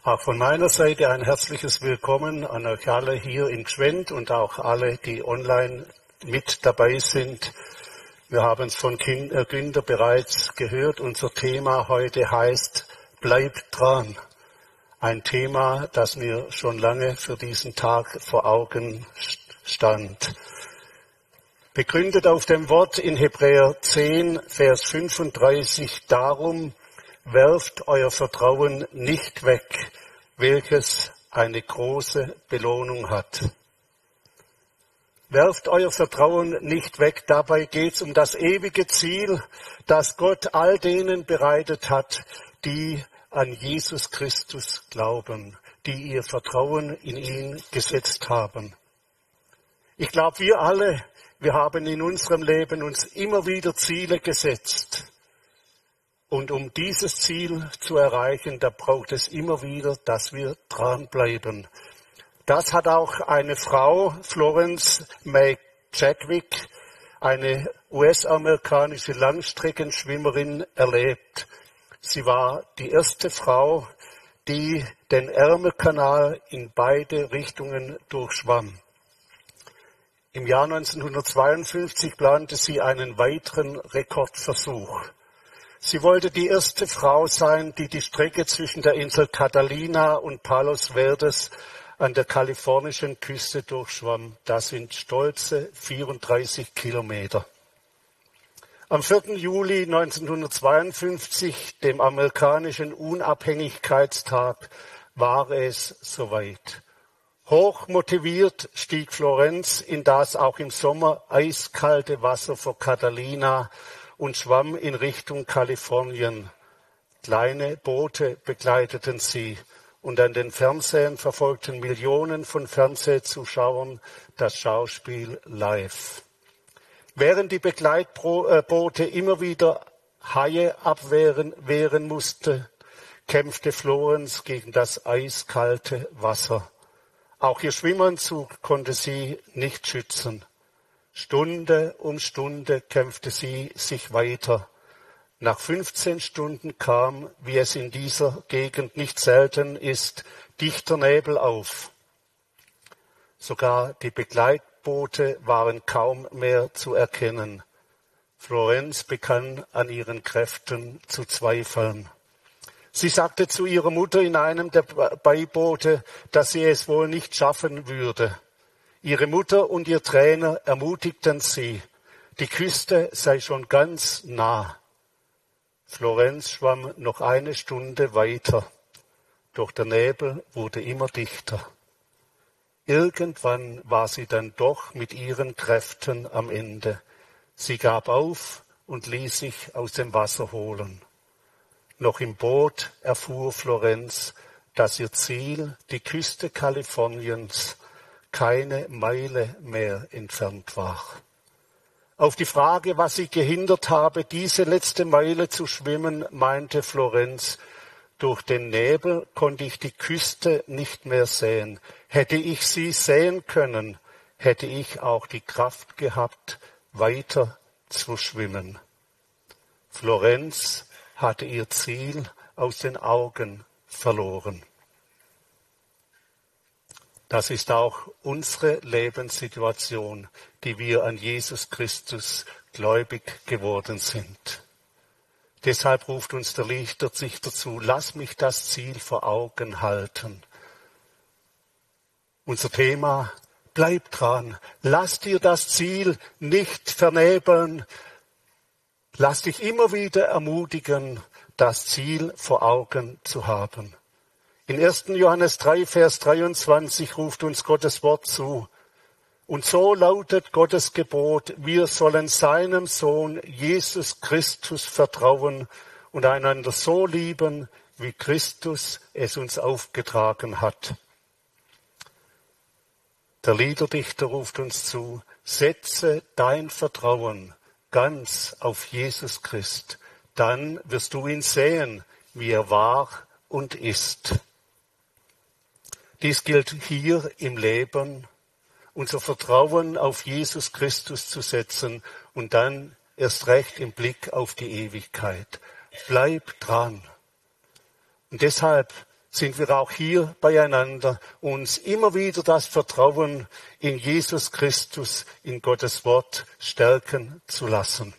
Auch von meiner Seite ein herzliches Willkommen an euch alle hier in Gschwend und auch alle, die online mit dabei sind. Wir haben es von Günther bereits gehört. Unser Thema heute heißt Bleibt dran. Ein Thema, das mir schon lange für diesen Tag vor Augen stand. Begründet auf dem Wort in Hebräer 10, Vers 35, darum werft euer Vertrauen nicht weg, welches eine große Belohnung hat. Werft euer Vertrauen nicht weg, dabei geht es um das ewige Ziel, das Gott all denen bereitet hat, die an Jesus Christus glauben, die ihr Vertrauen in ihn gesetzt haben. Ich glaube, wir alle, wir haben in unserem Leben uns immer wieder Ziele gesetzt. Und um dieses Ziel zu erreichen, da braucht es immer wieder, dass wir dranbleiben. Das hat auch eine Frau, Florence May Chadwick, eine US-amerikanische Langstreckenschwimmerin, erlebt. Sie war die erste Frau, die den Ärmelkanal in beide Richtungen durchschwamm. Im Jahr 1952 plante sie einen weiteren Rekordversuch. Sie wollte die erste Frau sein, die die Strecke zwischen der Insel Catalina und Palos Verdes an der kalifornischen Küste durchschwamm. Das sind stolze 34 Kilometer. Am 4. Juli 1952, dem amerikanischen Unabhängigkeitstag, war es soweit. Hoch motiviert stieg Florence in das auch im Sommer eiskalte Wasser vor Catalina und schwamm in Richtung Kalifornien. Kleine Boote begleiteten sie und an den Fernsehern verfolgten Millionen von Fernsehzuschauern das Schauspiel live. Während die Begleitboote immer wieder Haie wehren musste, kämpfte Florence gegen das eiskalte Wasser. Auch ihr Schwimmanzug konnte sie nicht schützen. Stunde um Stunde kämpfte sie sich weiter. Nach 15 Stunden kam, wie es in dieser Gegend nicht selten ist, dichter Nebel auf. Sogar die Begleitboote waren kaum mehr zu erkennen. Florence begann an ihren Kräften zu zweifeln. Sie sagte zu ihrer Mutter in einem der Beiboote, dass sie es wohl nicht schaffen würde. Ihre Mutter und ihr Trainer ermutigten sie, die Küste sei schon ganz nah. Florence schwamm noch eine Stunde weiter, doch der Nebel wurde immer dichter. Irgendwann war sie dann doch mit ihren Kräften am Ende. Sie gab auf und ließ sich aus dem Wasser holen. Noch im Boot erfuhr Florence, dass ihr Ziel, die Küste Kaliforniens, keine Meile mehr entfernt war. Auf die Frage, was sie gehindert habe, diese letzte Meile zu schwimmen, meinte Florence, durch den Nebel konnte ich die Küste nicht mehr sehen. Hätte ich sie sehen können, hätte ich auch die Kraft gehabt, weiter zu schwimmen. Florence hatte ihr Ziel aus den Augen verloren. Das ist auch unsere Lebenssituation, die wir an Jesus Christus gläubig geworden sind. Deshalb ruft uns der Dichter dazu, lass mich das Ziel vor Augen halten. Unser Thema, bleib dran, lass dir das Ziel nicht vernebeln, lass dich immer wieder ermutigen, das Ziel vor Augen zu haben. In 1. Johannes 3, Vers 23 ruft uns Gottes Wort zu. Und so lautet Gottes Gebot, wir sollen seinem Sohn Jesus Christus vertrauen und einander so lieben, wie Christus es uns aufgetragen hat. Der Liederdichter ruft uns zu, setze dein Vertrauen ganz auf Jesus Christ, dann wirst du ihn sehen, wie er war und ist. Dies gilt hier im Leben, unser Vertrauen auf Jesus Christus zu setzen und dann erst recht im Blick auf die Ewigkeit. Bleib dran. Und deshalb sind wir auch hier beieinander, uns immer wieder das Vertrauen in Jesus Christus, in Gottes Wort stärken zu lassen.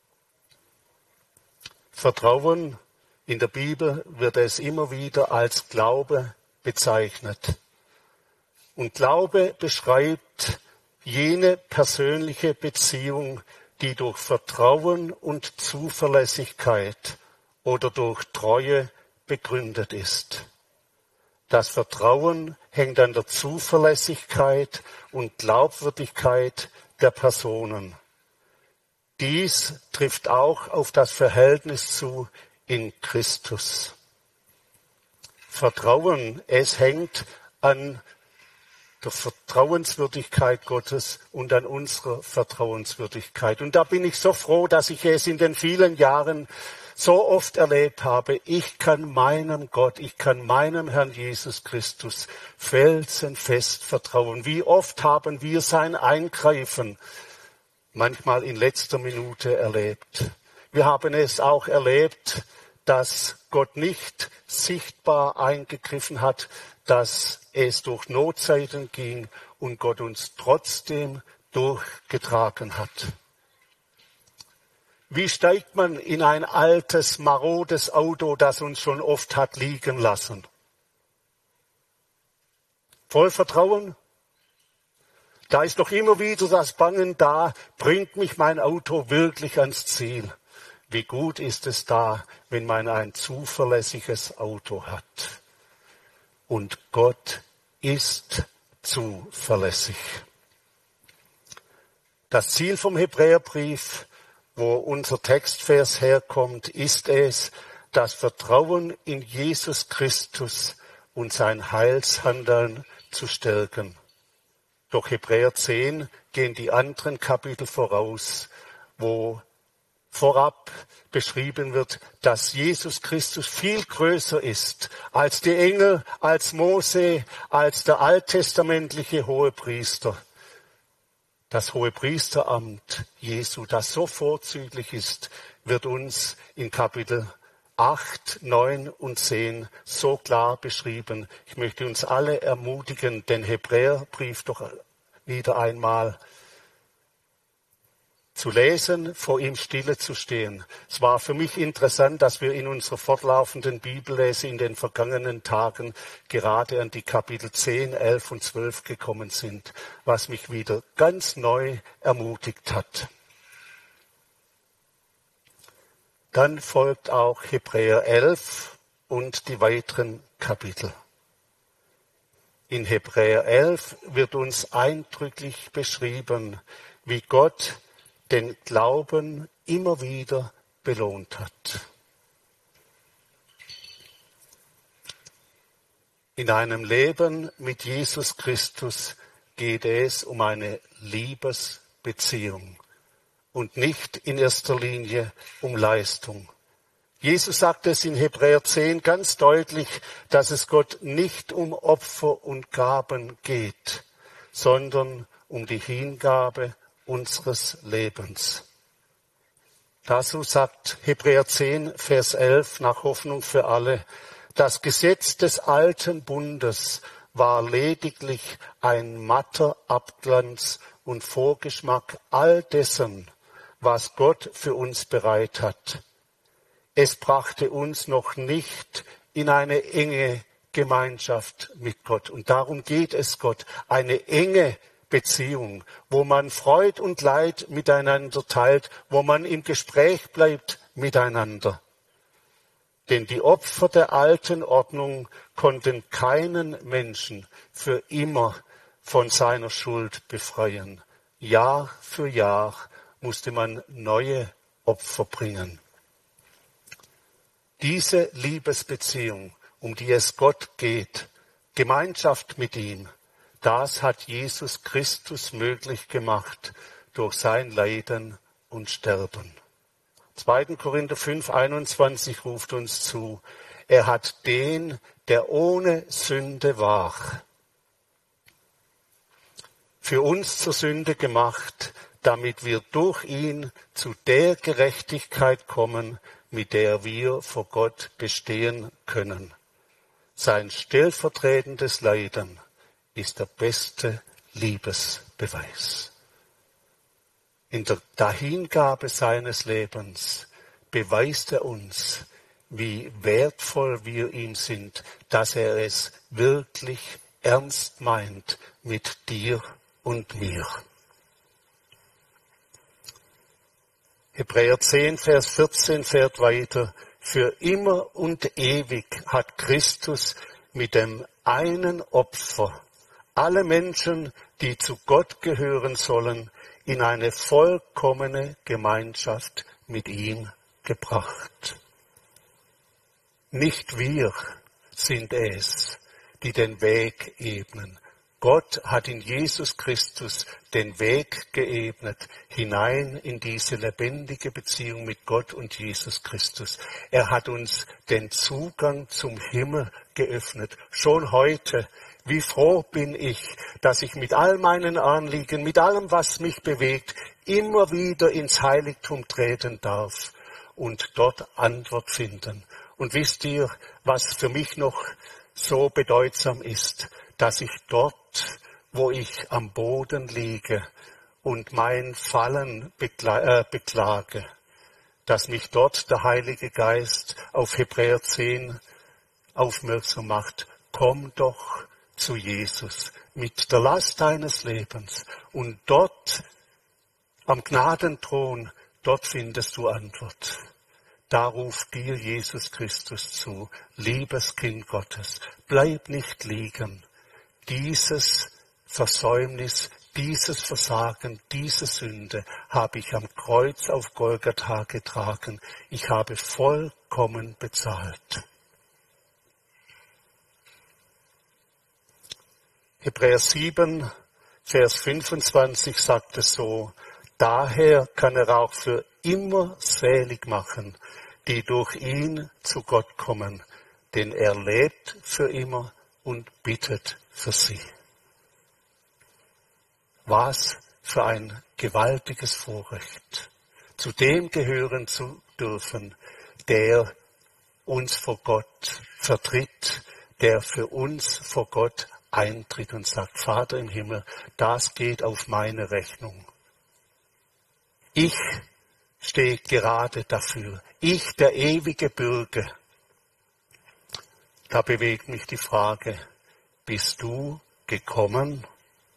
Vertrauen in der Bibel wird es immer wieder als Glaube bezeichnet. Und Glaube beschreibt jene persönliche Beziehung, die durch Vertrauen und Zuverlässigkeit oder durch Treue begründet ist. Das Vertrauen hängt an der Zuverlässigkeit und Glaubwürdigkeit der Personen. Dies trifft auch auf das Verhältnis zu in Christus. Vertrauen, es hängt an der Vertrauenswürdigkeit Gottes und an unserer Vertrauenswürdigkeit. Und da bin ich so froh, dass ich es in den vielen Jahren so oft erlebt habe. Ich kann meinem Gott, ich kann meinem Herrn Jesus Christus felsenfest vertrauen. Wie oft haben wir sein Eingreifen manchmal in letzter Minute erlebt. Wir haben es auch erlebt, dass Gott nicht sichtbar eingegriffen hat, dass es durch Notzeiten ging und Gott uns trotzdem durchgetragen hat. Wie steigt man in ein altes, marodes Auto, das uns schon oft hat liegen lassen? Voll Vertrauen? Da ist doch immer wieder das Bangen da, bringt mich mein Auto wirklich ans Ziel? Wie gut ist es da, wenn man ein zuverlässiges Auto hat? Und Gott ist zuverlässig. Das Ziel vom Hebräerbrief, wo unser Textvers herkommt, ist es, das Vertrauen in Jesus Christus und sein Heilshandeln zu stärken. Durch Hebräer 10 gehen die anderen Kapitel voraus, wo vorab beschrieben wird, dass Jesus Christus viel größer ist als die Engel, als Mose, als der alttestamentliche Hohepriester. Das Hohepriesteramt Jesu, das so vorzüglich ist, wird uns in Kapitel 8, 9 und 10 so klar beschrieben. Ich möchte uns alle ermutigen, den Hebräerbrief doch wieder einmal zu lesen, vor ihm stille zu stehen. Es war für mich interessant, dass wir in unserer fortlaufenden Bibellese in den vergangenen Tagen gerade an die Kapitel 10, 11 und 12 gekommen sind, was mich wieder ganz neu ermutigt hat. Dann folgt auch Hebräer 11 und die weiteren Kapitel. In Hebräer 11 wird uns eindrücklich beschrieben, wie Gott den Glauben immer wieder belohnt hat. In einem Leben mit Jesus Christus geht es um eine Liebesbeziehung und nicht in erster Linie um Leistung. Jesus sagt es in Hebräer 10 ganz deutlich, dass es Gott nicht um Opfer und Gaben geht, sondern um die Hingabe unseres Lebens. Dazu sagt Hebräer 10, Vers 11 nach Hoffnung für alle, das Gesetz des alten Bundes war lediglich ein matter Abglanz und Vorgeschmack all dessen, was Gott für uns bereit hat. Es brachte uns noch nicht in eine enge Gemeinschaft mit Gott. Und darum geht es Gott, eine enge Beziehung, wo man Freud und Leid miteinander teilt, wo man im Gespräch bleibt miteinander. Denn die Opfer der alten Ordnung konnten keinen Menschen für immer von seiner Schuld befreien. Jahr für Jahr musste man neue Opfer bringen. Diese Liebesbeziehung, um die es Gott geht, Gemeinschaft mit ihm, das hat Jesus Christus möglich gemacht durch sein Leiden und Sterben. 2. Korinther 5, 21 ruft uns zu, er hat den, der ohne Sünde war, für uns zur Sünde gemacht, damit wir durch ihn zu der Gerechtigkeit kommen, mit der wir vor Gott bestehen können. Sein stellvertretendes Leiden ist der beste Liebesbeweis. In der Dahingabe seines Lebens beweist er uns, wie wertvoll wir ihm sind, dass er es wirklich ernst meint mit dir und mir. Hebräer 10, Vers 14 fährt weiter. Für immer und ewig hat Christus mit dem einen Opfer alle Menschen, die zu Gott gehören sollen, in eine vollkommene Gemeinschaft mit ihm gebracht. Nicht wir sind es, die den Weg ebnen. Gott hat in Jesus Christus den Weg geebnet, hinein in diese lebendige Beziehung mit Gott und Jesus Christus. Er hat uns den Zugang zum Himmel geöffnet, schon heute. Wie froh bin ich, dass ich mit all meinen Anliegen, mit allem, was mich bewegt, immer wieder ins Heiligtum treten darf und dort Antwort finden. Und wisst ihr, was für mich noch so bedeutsam ist, dass ich dort, wo ich am Boden liege und mein Fallen beklage, dass mich dort der Heilige Geist auf Hebräer 10 aufmerksam macht. Komm doch zu Jesus mit der Last deines Lebens und dort am Gnadenthron, dort findest du Antwort. Da ruft dir Jesus Christus zu, liebes Kind Gottes, bleib nicht liegen. Dieses Versäumnis, dieses Versagen, diese Sünde habe ich am Kreuz auf Golgatha getragen. Ich habe vollkommen bezahlt. Hebräer 7, Vers 25 sagt es so, daher kann er auch für immer selig machen, die durch ihn zu Gott kommen, denn er lebt für immer und bittet für sie. Was für ein gewaltiges Vorrecht, zu dem gehören zu dürfen, der uns vor Gott vertritt, der für uns vor Gott eintritt und sagt, Vater im Himmel, das geht auf meine Rechnung. Ich stehe gerade dafür. Ich, der ewige Bürger. Da bewegt mich die Frage, bist du gekommen?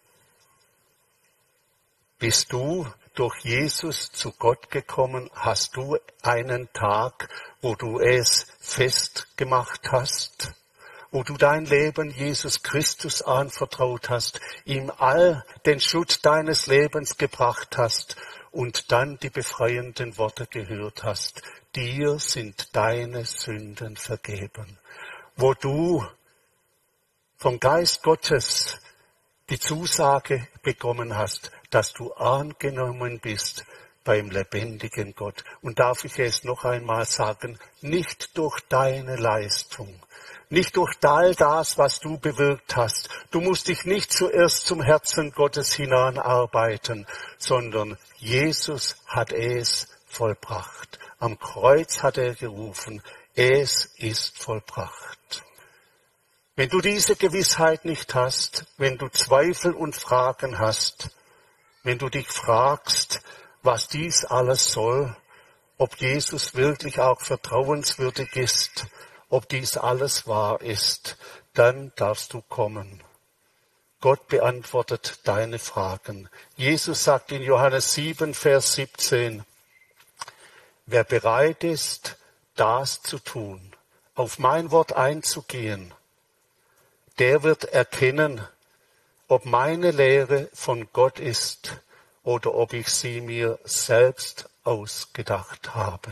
Bist du durch Jesus zu Gott gekommen? Hast du einen Tag, wo du es festgemacht hast? Wo du dein Leben Jesus Christus anvertraut hast, ihm all den Schutz deines Lebens gebracht hast und dann die befreienden Worte gehört hast. Dir sind deine Sünden vergeben. Wo du vom Geist Gottes die Zusage bekommen hast, dass du angenommen bist beim lebendigen Gott. Und darf ich es noch einmal sagen, nicht durch deine Leistung, nicht durch all das, was du bewirkt hast. Du musst dich nicht zuerst zum Herzen Gottes hinanarbeiten, sondern Jesus hat es vollbracht. Am Kreuz hat er gerufen, es ist vollbracht. Wenn du diese Gewissheit nicht hast, wenn du Zweifel und Fragen hast, wenn du dich fragst, was dies alles soll, ob Jesus wirklich auch vertrauenswürdig ist, ob dies alles wahr ist, dann darfst du kommen. Gott beantwortet deine Fragen. Jesus sagt in Johannes 7, Vers 17, wer bereit ist, das zu tun, auf mein Wort einzugehen, der wird erkennen, ob meine Lehre von Gott ist oder ob ich sie mir selbst ausgedacht habe.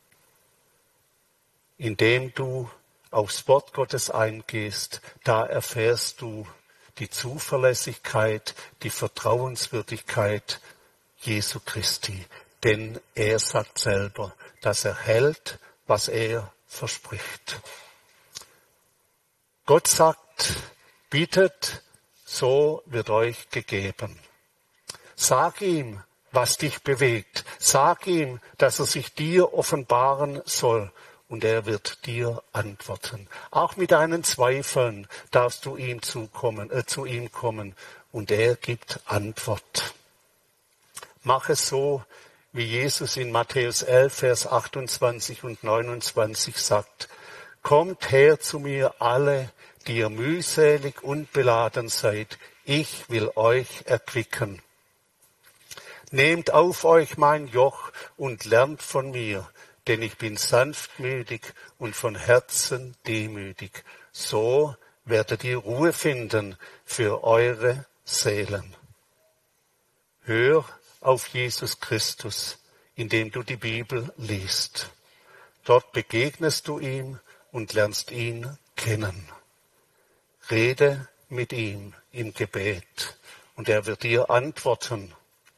Indem du aufs Wort Gottes eingehst, da erfährst du die Zuverlässigkeit, die Vertrauenswürdigkeit Jesu Christi. Denn er sagt selber, dass er hält, was er verspricht. Gott sagt, bittet, so wird euch gegeben. Sag ihm, was dich bewegt. Sag ihm, dass er sich dir offenbaren soll. und er wird dir antworten. Auch mit deinen Zweifeln darfst du zu ihm kommen und er gibt Antwort. Mach es so, wie Jesus in Matthäus 11, Vers 28 und 29 sagt. Kommt her zu mir alle, die ihr mühselig und beladen seid. Ich will euch erquicken. Nehmt auf euch mein Joch und lernt von mir, denn ich bin sanftmütig und von Herzen demütig. So werdet ihr Ruhe finden für eure Seelen. Hör auf Jesus Christus, indem du die Bibel liest. Dort begegnest du ihm und lernst ihn kennen. Rede mit ihm im Gebet und er wird dir antworten.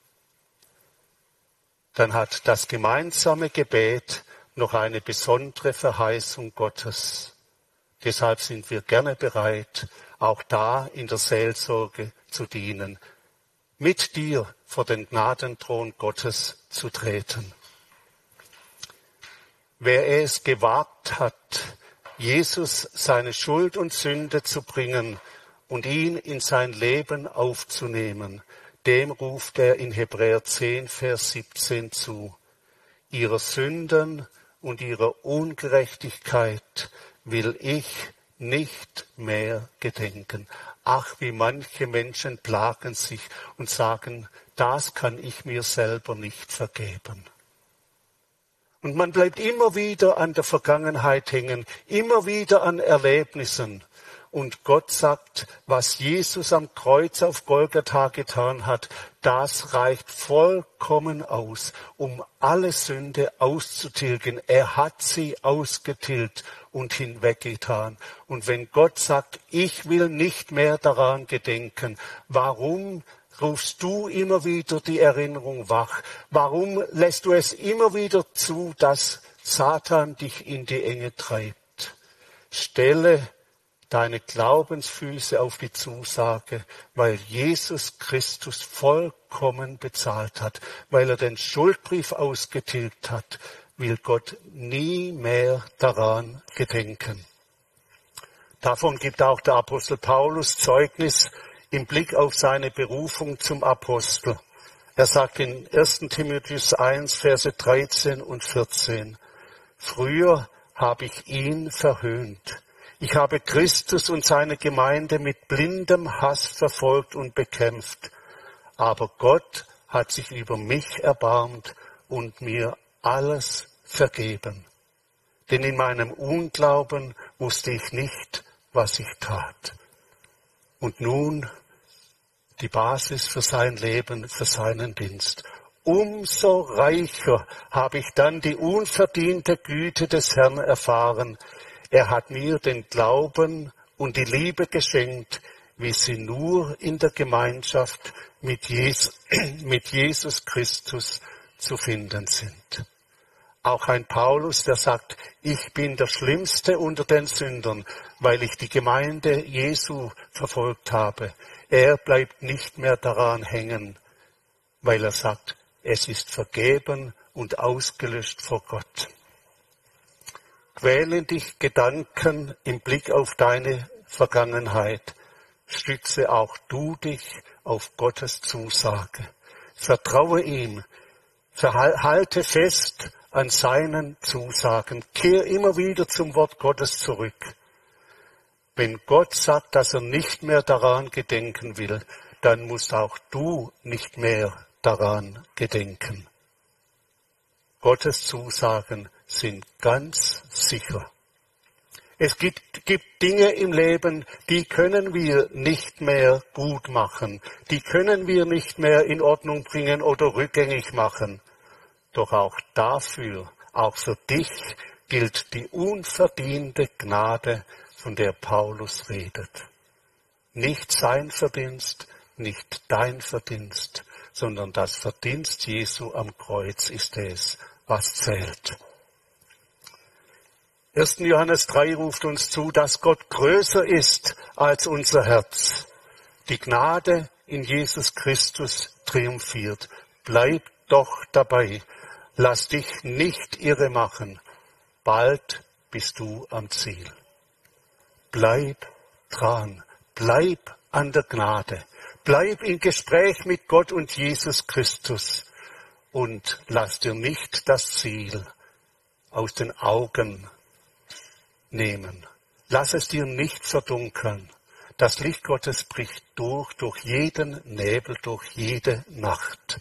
Dann hat das gemeinsame Gebet noch eine besondere Verheißung Gottes. Deshalb sind wir gerne bereit, auch da in der Seelsorge zu dienen, mit dir vor den Gnadenthron Gottes zu treten. Wer es gewagt hat, Jesus seine Schuld und Sünde zu bringen und ihn in sein Leben aufzunehmen, dem ruft er in Hebräer 10, Vers 17 zu. Ihrer Sünden und ihrer Ungerechtigkeit will ich nicht mehr gedenken. Ach, wie manche Menschen plagen sich und sagen, das kann ich mir selber nicht vergeben. Und man bleibt immer wieder an der Vergangenheit hängen, immer wieder an Erlebnissen. Und Gott sagt, was Jesus am Kreuz auf Golgatha getan hat, das reicht vollkommen aus, um alle Sünde auszutilgen. Er hat sie ausgetilgt und hinweggetan. Und wenn Gott sagt, ich will nicht mehr daran gedenken, warum rufst du immer wieder die Erinnerung wach? Warum lässt du es immer wieder zu, dass Satan dich in die Enge treibt? Stelle deine Glaubensfüße auf die Zusage, weil Jesus Christus vollkommen bezahlt hat, weil er den Schuldbrief ausgetilgt hat, will Gott nie mehr daran gedenken. Davon gibt auch der Apostel Paulus Zeugnis im Blick auf seine Berufung zum Apostel. Er sagt in 1. Timotheus 1, Verse 13 und 14, früher habe ich ihn verhöhnt. Ich habe Christus und seine Gemeinde mit blindem Hass verfolgt und bekämpft. Aber Gott hat sich über mich erbarmt und mir alles vergeben. Denn in meinem Unglauben wusste ich nicht, was ich tat. Und nun die Basis für sein Leben, für seinen Dienst. Umso reicher habe ich dann die unverdiente Güte des Herrn erfahren. Er hat mir den Glauben und die Liebe geschenkt, wie sie nur in der Gemeinschaft mit Jesus Christus zu finden sind. Auch ein Paulus, der sagt, ich bin der Schlimmste unter den Sündern, weil ich die Gemeinde Jesu verfolgt habe. Er bleibt nicht mehr daran hängen, weil er sagt, es ist vergeben und ausgelöscht vor Gott. Quälen dich Gedanken im Blick auf deine Vergangenheit. Stütze auch du dich auf Gottes Zusage. Vertraue ihm. Halte fest an seinen Zusagen. Kehr immer wieder zum Wort Gottes zurück. Wenn Gott sagt, dass er nicht mehr daran gedenken will, dann musst auch du nicht mehr daran gedenken. Gottes Zusagen sind ganz sicher. Es gibt Dinge im Leben, die können wir nicht mehr gut machen. Die können wir nicht mehr in Ordnung bringen oder rückgängig machen. Doch auch dafür, auch für dich, gilt die unverdiente Gnade, von der Paulus redet. Nicht sein Verdienst, nicht dein Verdienst, sondern das Verdienst Jesu am Kreuz ist es, was zählt. 1. Johannes 3 ruft uns zu, dass Gott größer ist als unser Herz. Die Gnade in Jesus Christus triumphiert. Bleib doch dabei. Lass dich nicht irre machen. bald bist du am Ziel. Bleib dran, bleib an der Gnade, bleib im Gespräch mit Gott und Jesus Christus und lass dir nicht das Ziel aus den Augen nehmen. Lass es dir nicht verdunkeln. Das Licht Gottes bricht durch jeden Nebel, durch jede Nacht.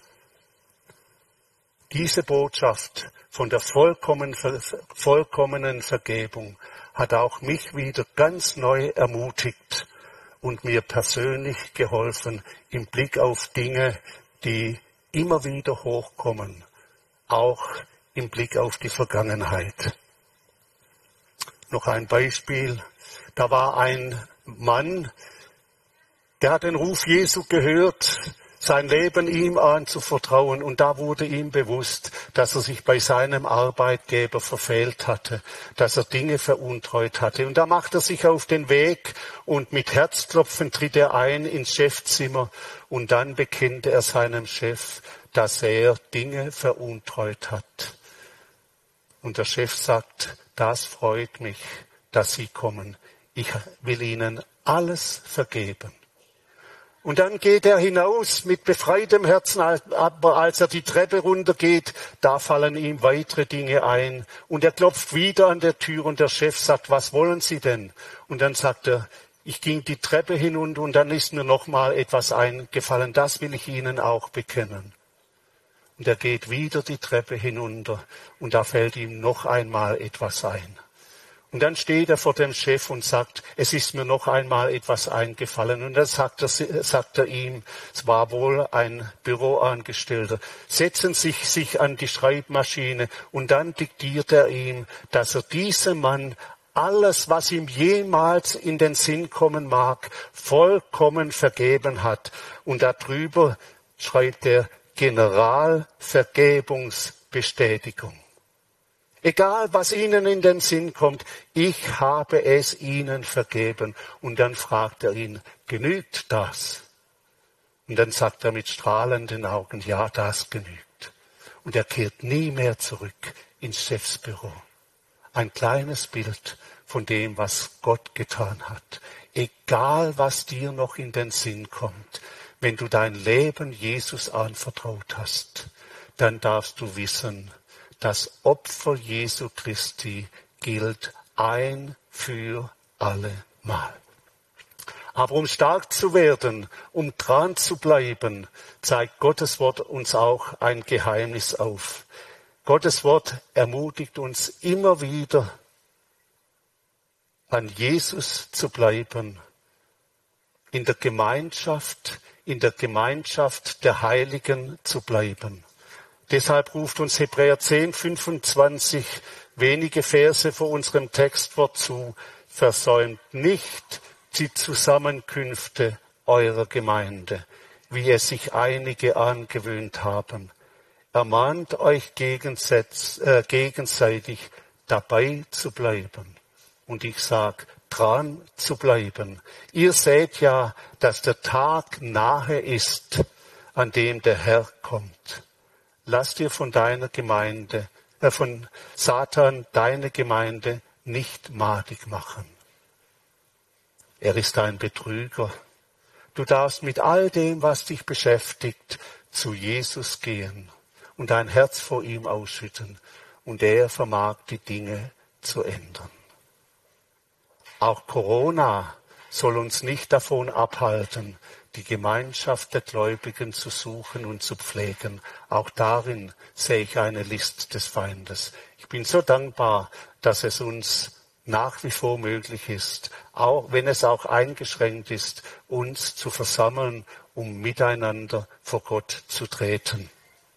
Diese Botschaft von der vollkommenen Vergebung hat auch mich wieder ganz neu ermutigt und mir persönlich geholfen im Blick auf Dinge, die immer wieder hochkommen, auch im Blick auf die Vergangenheit. Noch ein Beispiel. Da war ein Mann, der hat den Ruf Jesu gehört, sein Leben ihm anzuvertrauen. Und da wurde ihm bewusst, dass er sich bei seinem Arbeitgeber verfehlt hatte, dass er Dinge veruntreut hatte. Und da macht er sich auf den Weg und mit Herzklopfen tritt er ein ins Chefzimmer. Und dann bekennt er seinem Chef, dass er Dinge veruntreut hat. Und der Chef sagt, das freut mich, dass Sie kommen. Ich will Ihnen alles vergeben. Und dann geht er hinaus mit befreitem Herzen, aber als er die Treppe runtergeht, da fallen ihm weitere Dinge ein. Und er klopft wieder an der Tür und der Chef sagt, was wollen Sie denn? Und dann sagt er, ich ging die Treppe hinunter und dann ist mir noch mal etwas eingefallen, das will ich Ihnen auch bekennen. Und er geht wieder die Treppe hinunter und da fällt ihm noch einmal etwas ein. Und dann steht er vor dem Chef und sagt, es ist mir noch einmal etwas eingefallen. Und dann sagt er ihm, es war wohl ein Büroangestellter, setzen Sie sich an die Schreibmaschine. Und dann diktiert er ihm, dass er diesem Mann alles, was ihm jemals in den Sinn kommen mag, vollkommen vergeben hat. Und darüber schreibt er Generalvergebungsbestätigung. Egal, was Ihnen in den Sinn kommt, ich habe es Ihnen vergeben. Und dann fragt er ihn, genügt das? Und dann sagt er mit strahlenden Augen, ja, das genügt. Und er kehrt nie mehr zurück ins Chefsbüro. Ein kleines Bild von dem, was Gott getan hat. Egal, was dir noch in den Sinn kommt, wenn du dein Leben Jesus anvertraut hast, dann darfst du wissen, das Opfer Jesu Christi gilt ein für alle Mal. Aber um stark zu werden, um dran zu bleiben, zeigt Gottes Wort uns auch ein Geheimnis auf. Gottes Wort ermutigt uns immer wieder, an Jesus zu bleiben, in der Gemeinschaft der Heiligen zu bleiben. Deshalb ruft uns Hebräer 10, 25 wenige Verse vor unserem Textwort zu. Versäumt nicht die Zusammenkünfte eurer Gemeinde, wie es sich einige angewöhnt haben. Ermahnt euch gegenseitig dabei zu bleiben. Und ich sag, dran zu bleiben. Ihr seht ja, dass der Tag nahe ist, an dem der Herr kommt. Lass dir von Satan deine Gemeinde nicht madig machen. Er ist ein Betrüger. Du darfst mit all dem, was dich beschäftigt, zu Jesus gehen und dein Herz vor ihm ausschütten. Und er vermag die Dinge zu ändern. Auch Corona soll uns nicht davon abhalten, die Gemeinschaft der Gläubigen zu suchen und zu pflegen. Auch darin sehe ich eine List des Feindes. Ich bin so dankbar, dass es uns nach wie vor möglich ist, auch wenn es auch eingeschränkt ist, uns zu versammeln, um miteinander vor Gott zu treten.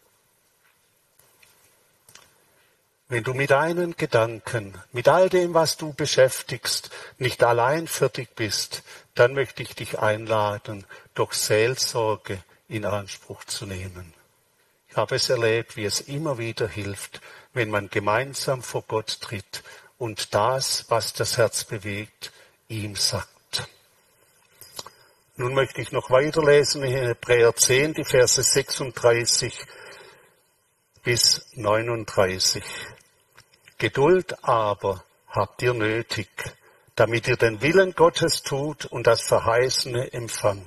Wenn du mit deinen Gedanken, mit all dem, was du beschäftigst, nicht allein fertig bist, dann möchte ich dich einladen, doch Seelsorge in Anspruch zu nehmen. Ich habe es erlebt, wie es immer wieder hilft, wenn man gemeinsam vor Gott tritt und das, was das Herz bewegt, ihm sagt. Nun möchte ich noch weiterlesen in Hebräer 10, die Verse 36 bis 39. Geduld aber habt ihr nötig, damit ihr den Willen Gottes tut und das Verheißene empfangt.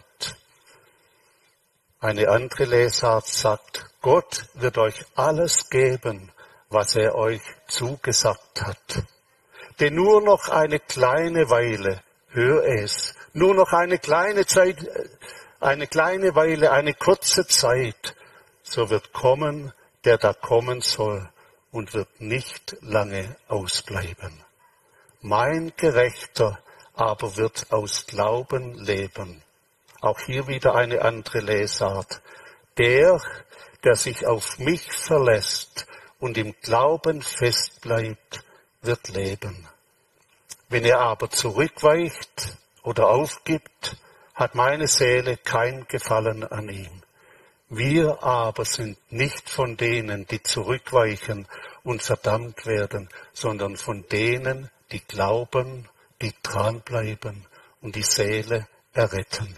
Eine andere Lesart sagt, Gott wird euch alles geben, was er euch zugesagt hat. Denn nur noch eine kleine Weile, hör es, nur noch eine kleine Zeit, eine kleine Weile, eine kurze Zeit, so wird kommen, der da kommen soll und wird nicht lange ausbleiben. Mein Gerechter aber wird aus Glauben leben. Auch hier wieder eine andere Lesart. Der sich auf mich verlässt und im Glauben festbleibt, wird leben. Wenn er aber zurückweicht oder aufgibt, hat meine Seele kein Gefallen an ihm. Wir aber sind nicht von denen, die zurückweichen und verdammt werden, sondern von denen, die glauben, die dranbleiben und die Seele erretten.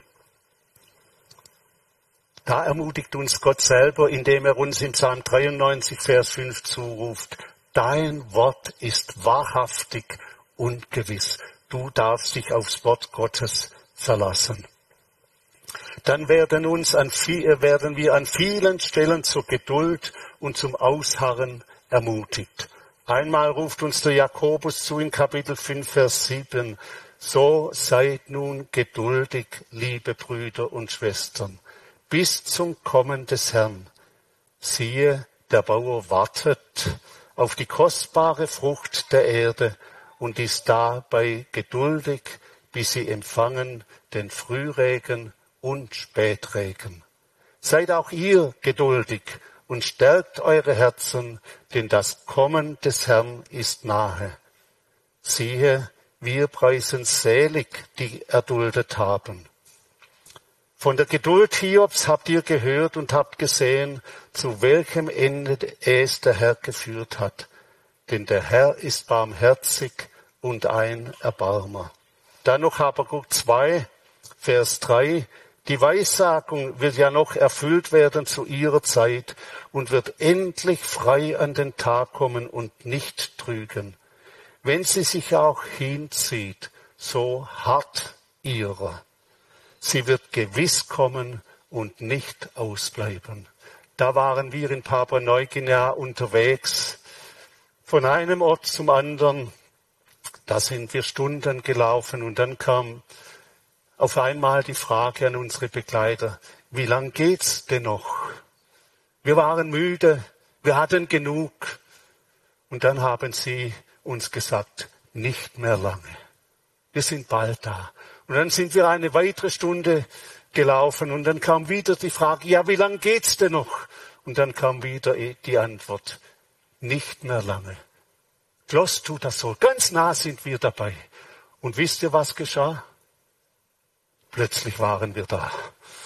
Da ermutigt uns Gott selber, indem er uns in Psalm 93, Vers 5 zuruft, dein Wort ist wahrhaftig und gewiss. Du darfst dich aufs Wort Gottes verlassen. Dann werden wir an vielen Stellen zur Geduld und zum Ausharren ermutigt. Einmal ruft uns der Jakobus zu in Kapitel 5, Vers 7, so seid nun geduldig, liebe Brüder und Schwestern, bis zum Kommen des Herrn. Siehe, der Bauer wartet auf die kostbare Frucht der Erde und ist dabei geduldig, bis sie empfangen den Frühregen und Spätregen. Seid auch ihr geduldig und stärkt eure Herzen, denn das Kommen des Herrn ist nahe. Siehe, wir preisen selig, die erduldet haben. Von der Geduld Hiobs habt ihr gehört und habt gesehen, zu welchem Ende es der Herr geführt hat. Denn der Herr ist barmherzig und ein Erbarmer. Dann noch Habakuk 2, Vers 3. Die Weissagung wird ja noch erfüllt werden zu ihrer Zeit und wird endlich frei an den Tag kommen und nicht trügen. Wenn sie sich auch hinzieht, so hart ihrer. Sie wird gewiss kommen und nicht ausbleiben. Da waren wir in Papua-Neuguinea unterwegs, von einem Ort zum anderen. Da sind wir Stunden gelaufen und dann kam auf einmal die Frage an unsere Begleiter, wie lang geht's denn noch? Wir waren müde, wir hatten genug. Und dann haben sie uns gesagt, nicht mehr lange. Wir sind bald da. Und dann sind wir eine weitere Stunde gelaufen und dann kam wieder die Frage, ja, wie lang geht's denn noch? Und dann kam wieder die Antwort, nicht mehr lange. Schloss tut das so, ganz nah sind wir dabei. Und wisst ihr, was geschah? Plötzlich waren wir da.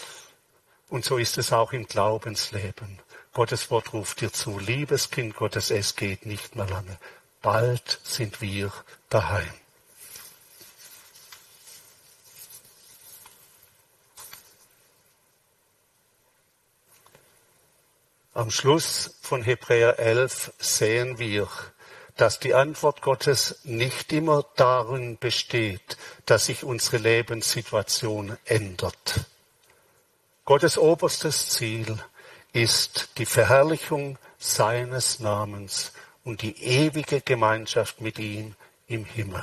Und so ist es auch im Glaubensleben. Gottes Wort ruft dir zu, liebes Kind Gottes, es geht nicht mehr lange. Bald sind wir daheim. Am Schluss von Hebräer 11 sehen wir, dass die Antwort Gottes nicht immer darin besteht, dass sich unsere Lebenssituation ändert. Gottes oberstes Ziel ist die Verherrlichung seines Namens und die ewige Gemeinschaft mit ihm im Himmel.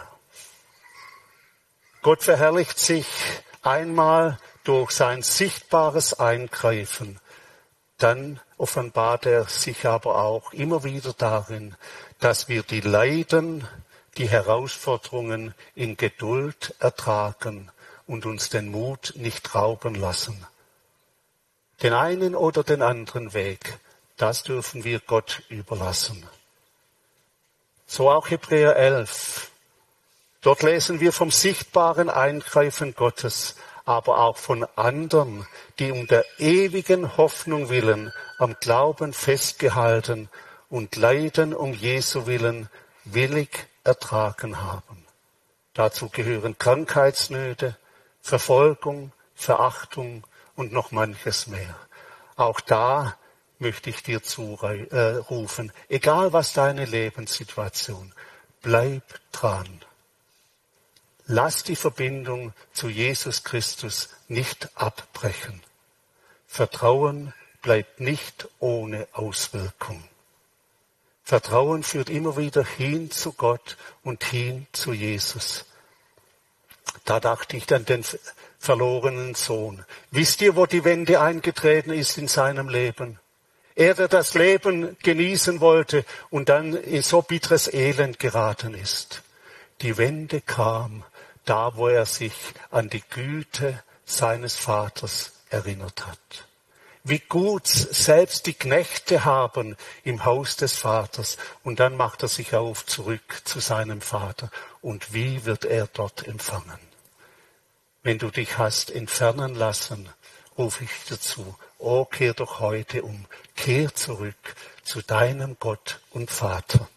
Gott verherrlicht sich einmal durch sein sichtbares Eingreifen, dann offenbart er sich aber auch immer wieder darin, dass wir die Leiden, die Herausforderungen in Geduld ertragen und uns den Mut nicht rauben lassen. Den einen oder den anderen Weg, das dürfen wir Gott überlassen. So auch Hebräer 11. Dort lesen wir vom sichtbaren Eingreifen Gottes, aber auch von anderen, die um der ewigen Hoffnung willen am Glauben festgehalten und Leiden um Jesu willen willig ertragen haben. Dazu gehören Krankheitsnöte, Verfolgung, Verachtung und noch manches mehr. Auch da möchte ich dir zurufen, egal was deine Lebenssituation, bleib dran. Lass die Verbindung zu Jesus Christus nicht abbrechen. Vertrauen bleibt nicht ohne Auswirkung. Vertrauen führt immer wieder hin zu Gott und hin zu Jesus. Da dachte ich an den verlorenen Sohn. Wisst ihr, wo die Wende eingetreten ist in seinem Leben? Er, der das Leben genießen wollte und dann in so bitteres Elend geraten ist. Die Wende kam da, wo er sich an die Güte seines Vaters erinnert hat. Wie gut selbst die Knechte haben im Haus des Vaters. Und dann macht er sich auf zurück zu seinem Vater. Und wie wird er dort empfangen? Wenn du dich hast entfernen lassen, rufe ich dir zu, oh, kehr doch heute um. Kehr zurück zu deinem Gott und Vater.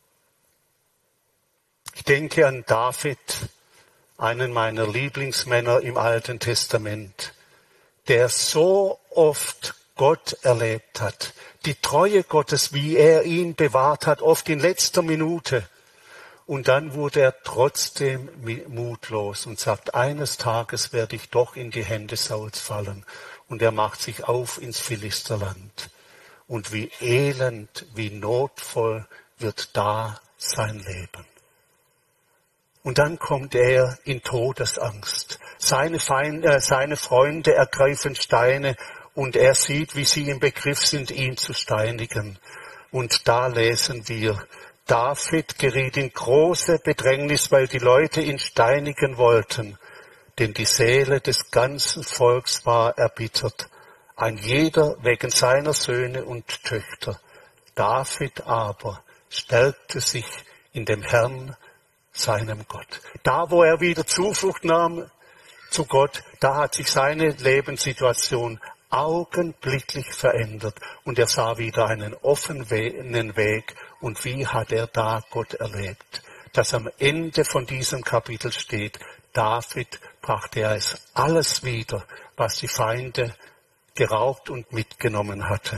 Ich denke an David, einen meiner Lieblingsmänner im Alten Testament, der so oft Gott erlebt hat, die Treue Gottes, wie er ihn bewahrt hat, oft in letzter Minute. Und dann wurde er trotzdem mutlos und sagt, eines Tages werde ich doch in die Hände Sauls fallen. Und er macht sich auf ins Philisterland. Und wie elend, wie notvoll wird da sein Leben. Und dann kommt er in Todesangst. Seine Freunde ergreifen Steine und er sieht, wie sie im Begriff sind, ihn zu steinigen. Und da lesen wir, David geriet in große Bedrängnis, weil die Leute ihn steinigen wollten. Denn die Seele des ganzen Volks war erbittert, ein jeder wegen seiner Söhne und Töchter. David aber stärkte sich in dem Herrn, seinem Gott. Da, wo er wieder Zuflucht nahm zu Gott, da hat sich seine Lebenssituation augenblicklich verändert und er sah wieder einen offenen Weg. Und wie hat er da Gott erlebt? Dass am Ende von diesem Kapitel steht, David brachte er es alles wieder, was die Feinde geraubt und mitgenommen hatte.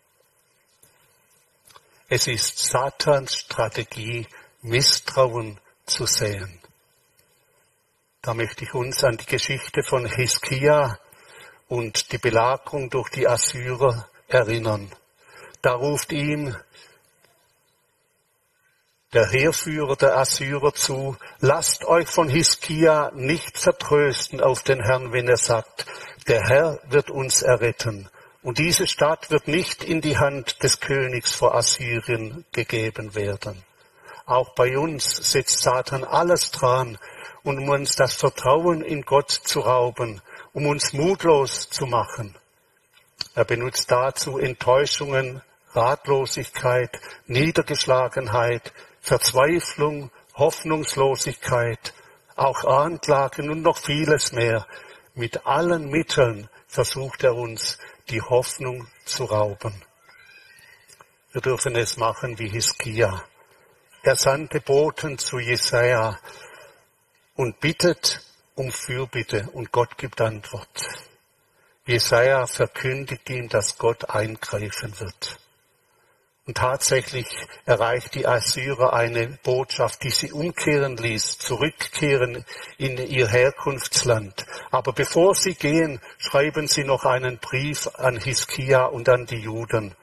Es ist Satans Strategie, Misstrauen zu sehen. Da möchte ich uns an die Geschichte von Hiskia und die Belagerung durch die Assyrer erinnern. Da ruft ihm der Heerführer der Assyrer zu, lasst euch von Hiskia nicht vertrösten auf den Herrn, wenn er sagt, der Herr wird uns erretten. Und diese Stadt wird nicht in die Hand des Königs vor Assyrien gegeben werden. Auch bei uns setzt Satan alles dran, um uns das Vertrauen in Gott zu rauben, um uns mutlos zu machen. Er benutzt dazu Enttäuschungen, Ratlosigkeit, Niedergeschlagenheit, Verzweiflung, Hoffnungslosigkeit, auch Anklagen und noch vieles mehr. Mit allen Mitteln versucht er uns, die Hoffnung zu rauben. Wir dürfen es machen wie Hiskia. Er sandte Boten zu Jesaja und bittet um Fürbitte und Gott gibt Antwort. Jesaja verkündigt ihm, dass Gott eingreifen wird. Und tatsächlich erreicht die Assyrer eine Botschaft, die sie umkehren ließ, zurückkehren in ihr Herkunftsland. Aber bevor sie gehen, schreiben sie noch einen Brief an Hiskia und an die Juden.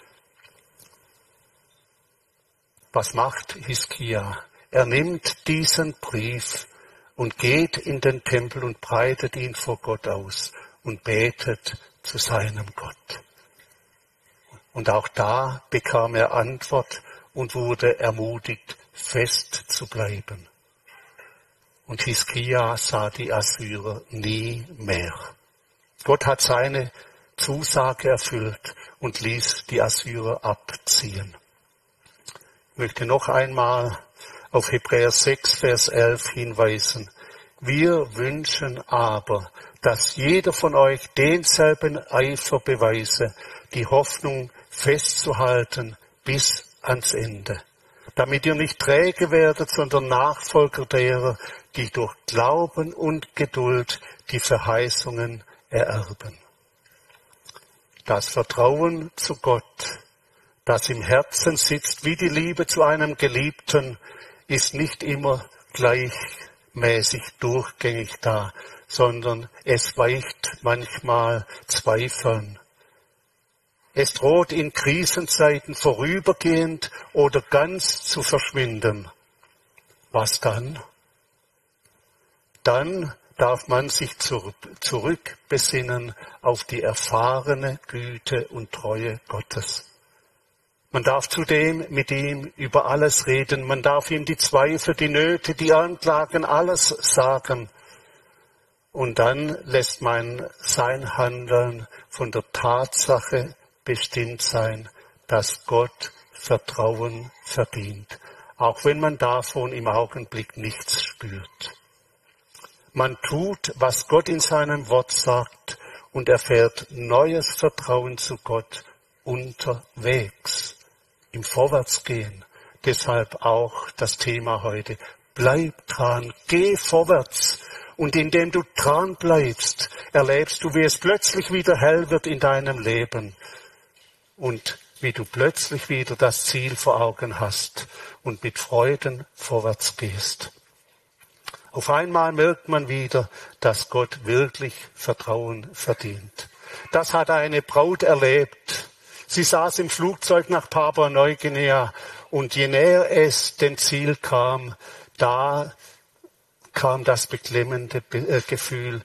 Was macht Hiskia? Er nimmt diesen Brief und geht in den Tempel und breitet ihn vor Gott aus und betet zu seinem Gott. Und auch da bekam er Antwort und wurde ermutigt, fest zu bleiben. Und Hiskia sah die Assyrer nie mehr. Gott hat seine Zusage erfüllt und ließ die Assyrer abziehen. Ich möchte noch einmal auf Hebräer 6, Vers 11 hinweisen. Wir wünschen aber, dass jeder von euch denselben Eifer beweise, die Hoffnung festzuhalten bis ans Ende, damit ihr nicht träge werdet, sondern Nachfolger derer, die durch Glauben und Geduld die Verheißungen ererben. Das Vertrauen zu Gott, das im Herzen sitzt, wie die Liebe zu einem Geliebten, ist nicht immer gleichmäßig durchgängig da, sondern es weicht manchmal Zweifeln. Es droht in Krisenzeiten vorübergehend oder ganz zu verschwinden. Was dann? Dann darf man sich zurückbesinnen auf die erfahrene Güte und Treue Gottes. Man darf zudem mit ihm über alles reden. Man darf ihm die Zweifel, die Nöte, die Anklagen, alles sagen. Und dann lässt man sein Handeln von der Tatsache bestimmt sein, dass Gott Vertrauen verdient, auch wenn man davon im Augenblick nichts spürt. Man tut, was Gott in seinem Wort sagt und erfährt neues Vertrauen zu Gott unterwegs, im Vorwärtsgehen. Deshalb auch das Thema heute. Bleib dran, geh vorwärts. Und indem du dran bleibst, erlebst du, wie es plötzlich wieder hell wird in deinem Leben. Und wie du plötzlich wieder das Ziel vor Augen hast und mit Freuden vorwärts gehst. Auf einmal merkt man wieder, dass Gott wirklich Vertrauen verdient. Das hat eine Braut erlebt. Sie saß im Flugzeug nach Papua-Neuguinea und je näher es dem Ziel kam, da kam das beklemmende Gefühl.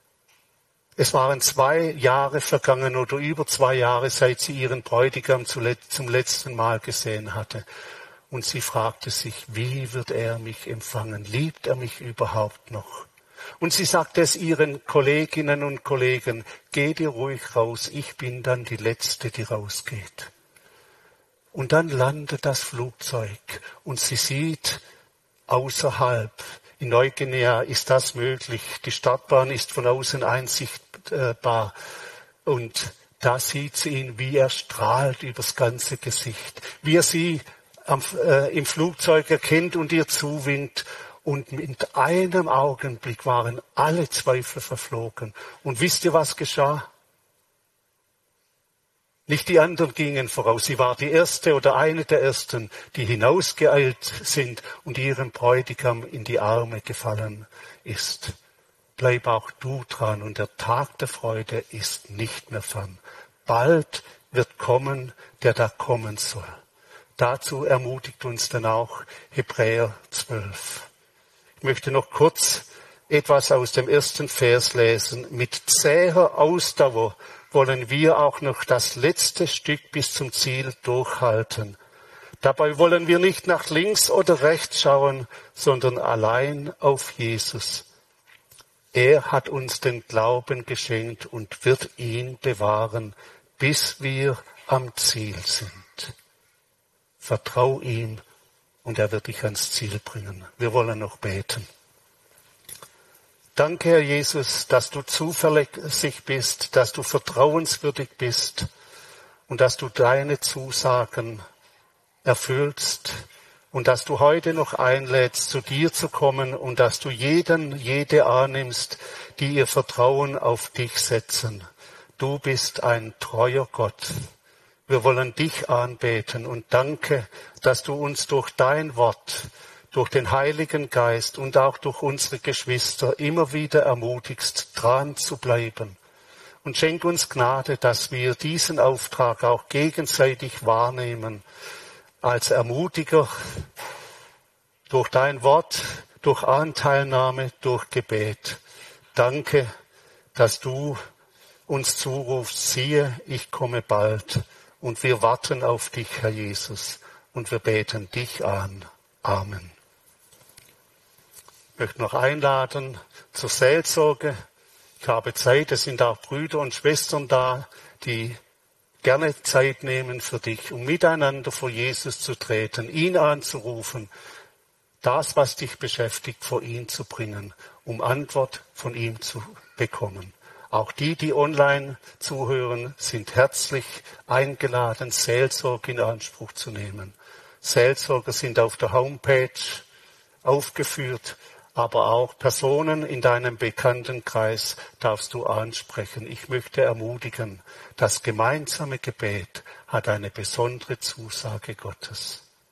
Es waren 2 Jahre vergangen oder über 2 Jahre, seit sie ihren Bräutigam zum letzten Mal gesehen hatte. Und sie fragte sich, wie wird er mich empfangen? Liebt er mich überhaupt noch? Und sie sagte es ihren Kolleginnen und Kollegen, geh dir ruhig raus, ich bin dann die Letzte, die rausgeht. Und dann landet das Flugzeug und sie sieht außerhalb, in Neuguinea ist das möglich, die Stadtbahn ist von außen einsichtbar und da sieht sie ihn, wie er strahlt übers ganze Gesicht, wie er sie im Flugzeug erkennt und ihr zuwinkt. Und mit einem Augenblick waren alle Zweifel verflogen. Und wisst ihr, was geschah? Nicht die anderen gingen voraus. Sie war die erste oder eine der ersten, die hinausgeeilt sind und ihrem Bräutigam in die Arme gefallen ist. Bleib auch du dran und der Tag der Freude ist nicht mehr fern. Bald wird kommen, der da kommen soll. Dazu ermutigt uns dann auch Hebräer 12. Ich möchte noch kurz etwas aus dem 1. Vers lesen. Mit zäher Ausdauer wollen wir auch noch das letzte Stück bis zum Ziel durchhalten. Dabei wollen wir nicht nach links oder rechts schauen, sondern allein auf Jesus. Er hat uns den Glauben geschenkt und wird ihn bewahren, bis wir am Ziel sind. Vertrau ihm und er wird dich ans Ziel bringen. Wir wollen noch beten. Danke, Herr Jesus, dass du zuverlässig bist, dass du vertrauenswürdig bist und dass du deine Zusagen erfüllst und dass du heute noch einlädst, zu dir zu kommen und dass du jede annimmst, die ihr Vertrauen auf dich setzen. Du bist ein treuer Gott. Wir wollen dich anbeten und danke, dass du uns durch dein Wort, durch den Heiligen Geist und auch durch unsere Geschwister immer wieder ermutigst, dran zu bleiben. Und schenk uns Gnade, dass wir diesen Auftrag auch gegenseitig wahrnehmen, als Ermutiger durch dein Wort, durch Anteilnahme, durch Gebet. Danke, dass du uns zurufst, siehe, ich komme bald. Und wir warten auf dich, Herr Jesus, und wir beten dich an. Amen. Ich möchte noch einladen zur Seelsorge. Ich habe Zeit, es sind auch Brüder und Schwestern da, die gerne Zeit nehmen für dich, um miteinander vor Jesus zu treten, ihn anzurufen, das, was dich beschäftigt, vor ihn zu bringen, um Antwort von ihm zu bekommen. Auch die online zuhören, sind herzlich eingeladen, Seelsorge in Anspruch zu nehmen. Seelsorger sind auf der Homepage aufgeführt, aber auch Personen in deinem Bekanntenkreis darfst du ansprechen. Ich möchte ermutigen, das gemeinsame Gebet hat eine besondere Zusage Gottes.